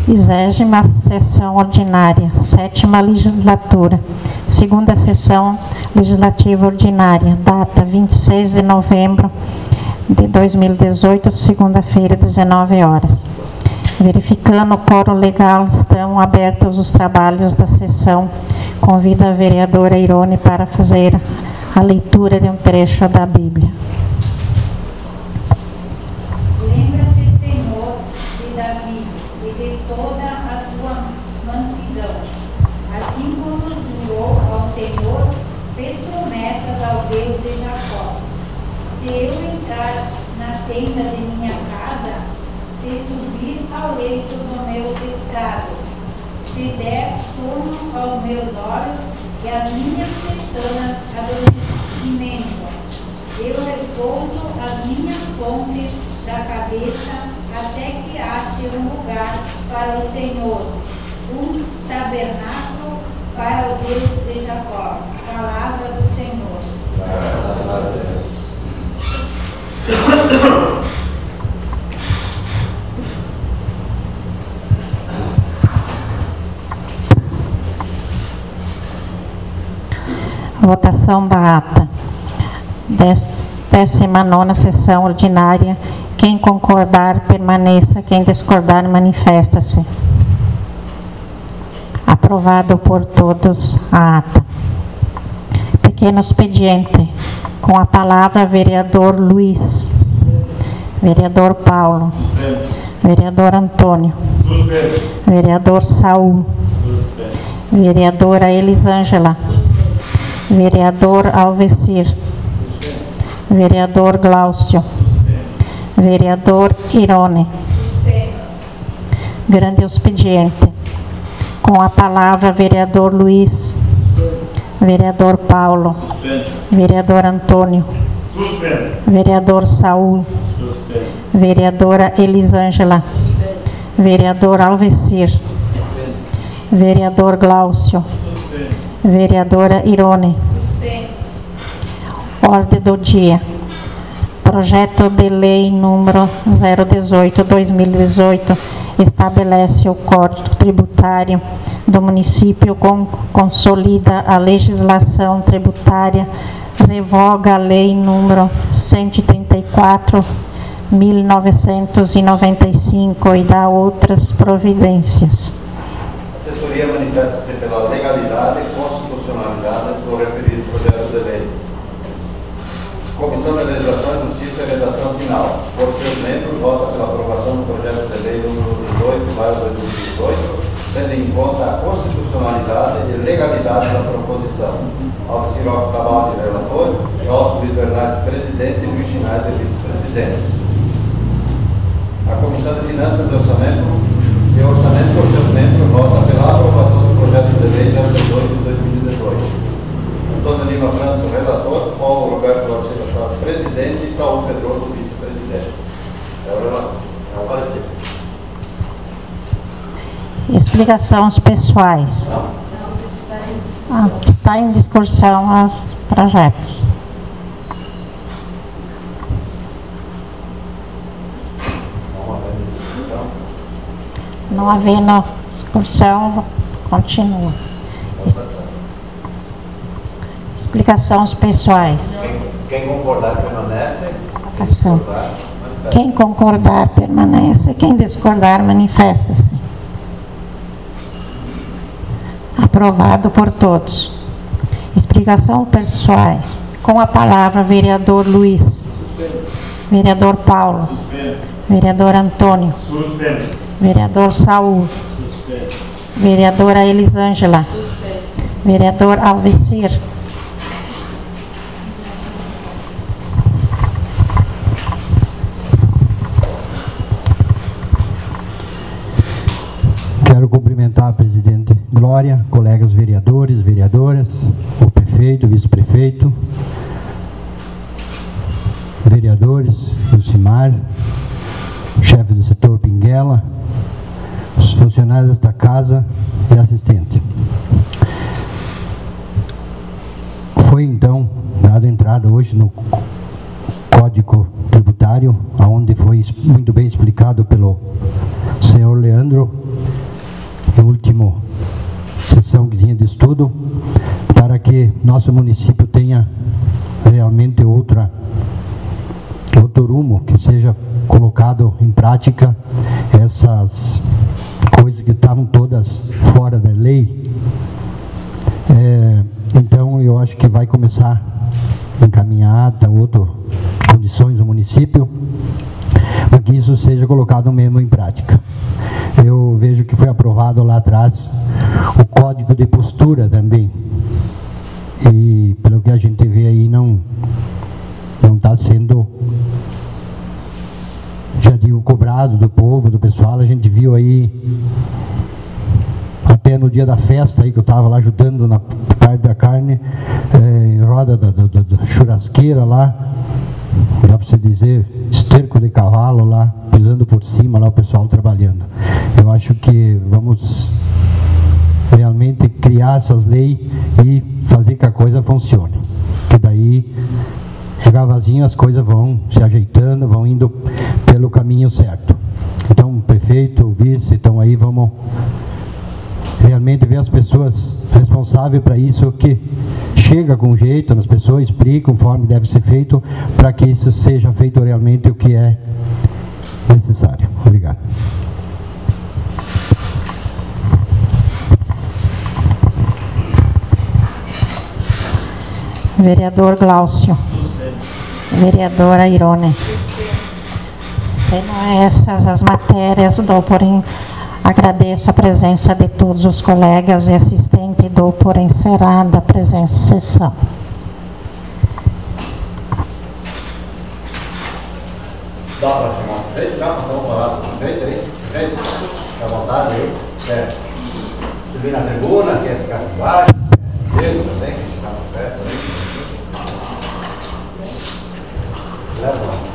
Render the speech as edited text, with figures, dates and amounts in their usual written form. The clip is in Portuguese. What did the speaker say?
Vigésima sessão ordinária, 7ª legislatura, 2ª sessão legislativa ordinária, data 26 de novembro de 2018, segunda-feira, 19 horas. Verificando o quórum legal, estão abertos os trabalhos da sessão. Convido a vereadora Irone para fazer a leitura de um trecho da Bíblia. Lembra-te, Senhor, de Davi e de toda a sua mansidão. Assim como jurou ao Senhor, fez promessas ao Deus de Jacó. Se eu entrar na tenda de minha casa, se subir ao leito do meu estrado, se der sono aos meus olhos e as minhas pestanas adormecimento, eu repouso as minhas pontes da cabeça até que ache um lugar para o Senhor, um tabernáculo para o Deus de Jacó. Palavra do Senhor. Graças a Deus. Votação da ata. 19ª sessão ordinária. Quem concordar, permaneça. Quem discordar, manifesta-se. Aprovado por todos a ata. Pequeno expediente. Com a palavra, vereador Luiz. Vereador Paulo. Vereador Antônio. Vereador Saul. Vereadora Elisângela. Vereador Alvecir. Vereador Glaucio. Vereador Irone. Grande expediente. Com a palavra, vereador Luiz. Vereador Paulo. Vereador Antônio. Vereador Saul. Vereadora Elisângela. Vereador Alvecir. Vereador Glaucio. Vereadora Irone. Ordem do dia. Projeto de lei número 018/2018 estabelece o Código Tributário do município, consolida a legislação tributária, revoga a lei número 134/1995 e dá outras providências. A assessoria manifesta-se pela legalidade e constitucionalidade do referido projeto de lei. Comissão de Legislação e Justiça e Redação Final. Por seus membros, vota pela aprovação do projeto de lei número 18/2018, tendo em conta a constitucionalidade e legalidade da proposição. Alves Siroco Tabaldi, relator, Elcio Luiz Bernardo, presidente, e Luiz Schneider, vice-presidente. A Comissão de Finanças e Orçamento, por seus membros, vota pela aprovação do projeto de lei 018/2018. Antônio Lima França, relator, Paulo Roberto Lacerda Chave, presidente, e Saúl Pedroso, vice-presidente. É o relator. É o parecer. Explicações pessoais. Está em discussão os projetos. Não havendo discussão, continua. Explicações pessoais. Quem concordar permanece. Quem concordar permanece. Quem discordar manifesta-se. Aprovado por todos. Explicações pessoais. Com a palavra, vereador Luiz. Vereador Paulo. Vereador Antônio. Vereador Saul. Vereadora Elisângela. Vereador Alvecir. Quero cumprimentar a presidente Glória, colegas vereadores, vereadoras, o prefeito, o vice-prefeito, vereadores, Lucimar, chefe do setor Pinguela, os funcionários desta casa e assistente. Foi então dada entrada hoje no Código Tributário, onde foi muito bem explicado pelo senhor Leandro, na última sessão que tinha de estudo, para que nosso município tenha realmente outro rumo, que seja colocado em prática essas coisas que estavam todas fora da lei. Então eu acho que vai começar encaminhada outras condições do município para que isso seja colocado mesmo em prática. Eu vejo que foi aprovado lá atrás o código de postura também, e pelo que a gente vê aí não está sendo, já digo, cobrado do povo, do pessoal. A gente viu aí até no dia da festa aí, que eu estava lá ajudando na parte da carne, em roda da churrasqueira lá, dá para você dizer, esterco de cavalo lá, pisando por cima lá, o pessoal trabalhando. Eu acho que vamos realmente criar essas leis e fazer que a coisa funcione, que daí devagarzinho as coisas vão se ajeitando, vão indo pelo caminho certo. Então, o prefeito, o vice, então aí vamos realmente ver as pessoas responsáveis para isso, que chega com jeito nas pessoas, explica conforme deve ser feito, para que isso seja feito realmente o que é necessário. Obrigado. Vereador Glaucio. Vereadora Irone. Sendo essas as matérias, dou por agradeço a presença de todos os colegas e assistentes, dou por encerrada a presença sessão. Dá para chamar o prefeito? Já passamos a palavra para o prefeito aí? Prefeito, fica à vontade aí. Quer subir na tribuna, quer ficar por baixo? Diego também, que está perto aí. Leva.